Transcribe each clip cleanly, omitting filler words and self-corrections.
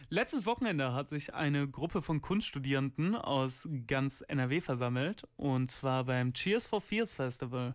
Letztes Wochenende hat sich eine Gruppe von Kunststudierenden aus ganz NRW versammelt, und zwar beim Cheers for Fears Festival.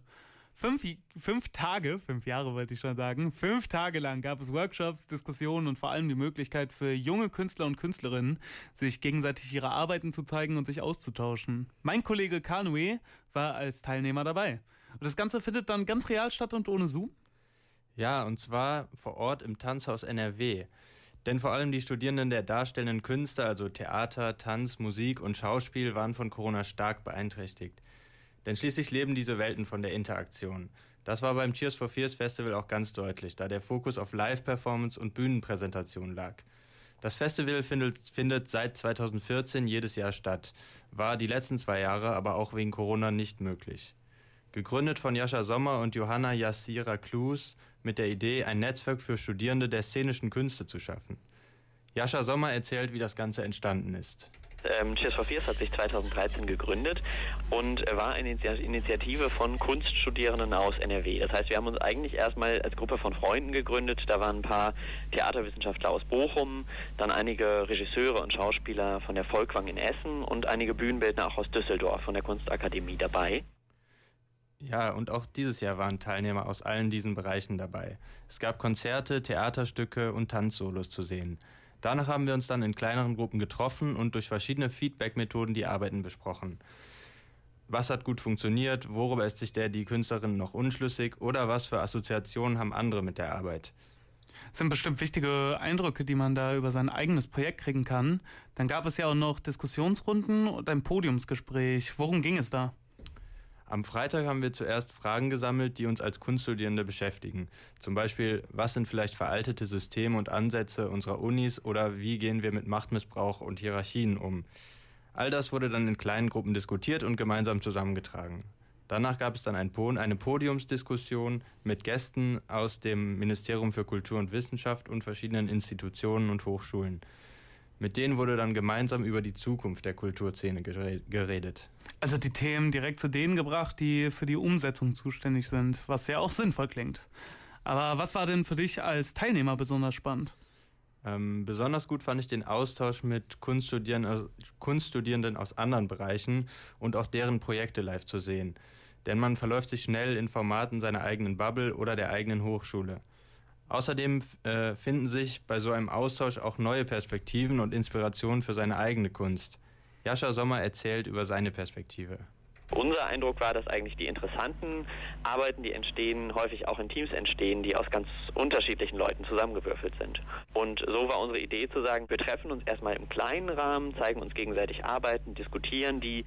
5 Jahre wollte ich schon sagen, 5 Tage lang gab es Workshops, Diskussionen und vor allem die Möglichkeit für junge Künstler und Künstlerinnen, sich gegenseitig ihre Arbeiten zu zeigen und sich auszutauschen. Mein Kollege Kanoe war als Teilnehmer dabei. Und das Ganze findet dann ganz real statt und ohne Zoom? Ja, und zwar vor Ort im Tanzhaus NRW. Denn vor allem die Studierenden der darstellenden Künste, also Theater, Tanz, Musik und Schauspiel, waren von Corona stark beeinträchtigt. Denn schließlich leben diese Welten von der Interaktion. Das war beim Cheers for Fears Festival auch ganz deutlich, da der Fokus auf Live-Performance und Bühnenpräsentation lag. Das Festival findet seit 2014 jedes Jahr statt, war die letzten 2 Jahre aber auch wegen Corona nicht möglich. Gegründet von Jascha Sommer und Johanna Yassira Klus mit der Idee, ein Netzwerk für Studierende der szenischen Künste zu schaffen. Jascha Sommer erzählt, wie das Ganze entstanden ist. Cheers for Fears hat sich 2013 gegründet und war eine Initiative von Kunststudierenden aus NRW. Das heißt, wir haben uns eigentlich erstmal als Gruppe von Freunden gegründet. Da waren ein paar Theaterwissenschaftler aus Bochum, dann einige Regisseure und Schauspieler von der Folkwang in Essen und einige Bühnenbildner auch aus Düsseldorf von der Kunstakademie dabei. Ja, und auch dieses Jahr waren Teilnehmer aus allen diesen Bereichen dabei. Es gab Konzerte, Theaterstücke und Tanzsolos zu sehen. Danach haben wir uns dann in kleineren Gruppen getroffen und durch verschiedene Feedback-Methoden die Arbeiten besprochen. Was hat gut funktioniert, worüber ist sich die Künstlerin noch unschlüssig oder was für Assoziationen haben andere mit der Arbeit? Das sind bestimmt wichtige Eindrücke, die man da über sein eigenes Projekt kriegen kann. Dann gab es ja auch noch Diskussionsrunden und ein Podiumsgespräch. Worum ging es da? Am Freitag haben wir zuerst Fragen gesammelt, die uns als Kunststudierende beschäftigen. Zum Beispiel, was sind vielleicht veraltete Systeme und Ansätze unserer Unis oder wie gehen wir mit Machtmissbrauch und Hierarchien um? All das wurde dann in kleinen Gruppen diskutiert und gemeinsam zusammengetragen. Danach gab es dann eine Podiumsdiskussion mit Gästen aus dem Ministerium für Kultur und Wissenschaft und verschiedenen Institutionen und Hochschulen. Mit denen wurde dann gemeinsam über die Zukunft der Kulturszene geredet. Also die Themen direkt zu denen gebracht, die für die Umsetzung zuständig sind, was ja auch sinnvoll klingt. Aber was war denn für dich als Teilnehmer besonders spannend? Besonders gut fand ich den Austausch mit Kunststudierenden aus anderen Bereichen und auch deren Projekte live zu sehen. Denn man verläuft sich schnell in Formaten seiner eigenen Bubble oder der eigenen Hochschule. Außerdem finden sich bei so einem Austausch auch neue Perspektiven und Inspirationen für seine eigene Kunst. Jascha Sommer erzählt über seine Perspektive. Unser Eindruck war, dass eigentlich die interessanten Arbeiten, die entstehen, häufig auch in Teams entstehen, die aus ganz unterschiedlichen Leuten zusammengewürfelt sind. Und so war unsere Idee zu sagen, wir treffen uns erstmal im kleinen Rahmen, zeigen uns gegenseitig Arbeiten, diskutieren die.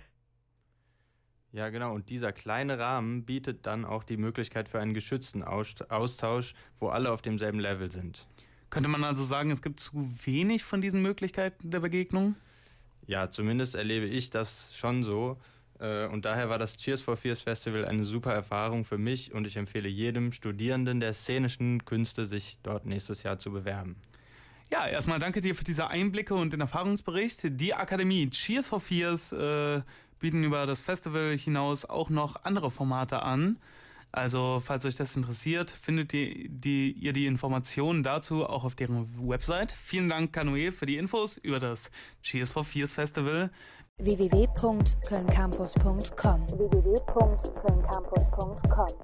Ja, genau. Und dieser kleine Rahmen bietet dann auch die Möglichkeit für einen geschützten Austausch, wo alle auf demselben Level sind. Könnte man also sagen, es gibt zu wenig von diesen Möglichkeiten der Begegnung? Ja, zumindest erlebe ich das schon so. Und daher war das Cheers for Fears Festival eine super Erfahrung für mich und ich empfehle jedem Studierenden der szenischen Künste, sich dort nächstes Jahr zu bewerben. Ja, erstmal danke dir für diese Einblicke und den Erfahrungsbericht. Die Akademie Cheers for Fears bieten über das Festival hinaus auch noch andere Formate an. Also, falls euch das interessiert, findet ihr die Informationen dazu auch auf deren Website. Vielen Dank, Kanoe, für die Infos über das Cheers for Fears Festival. www.kölncampus.com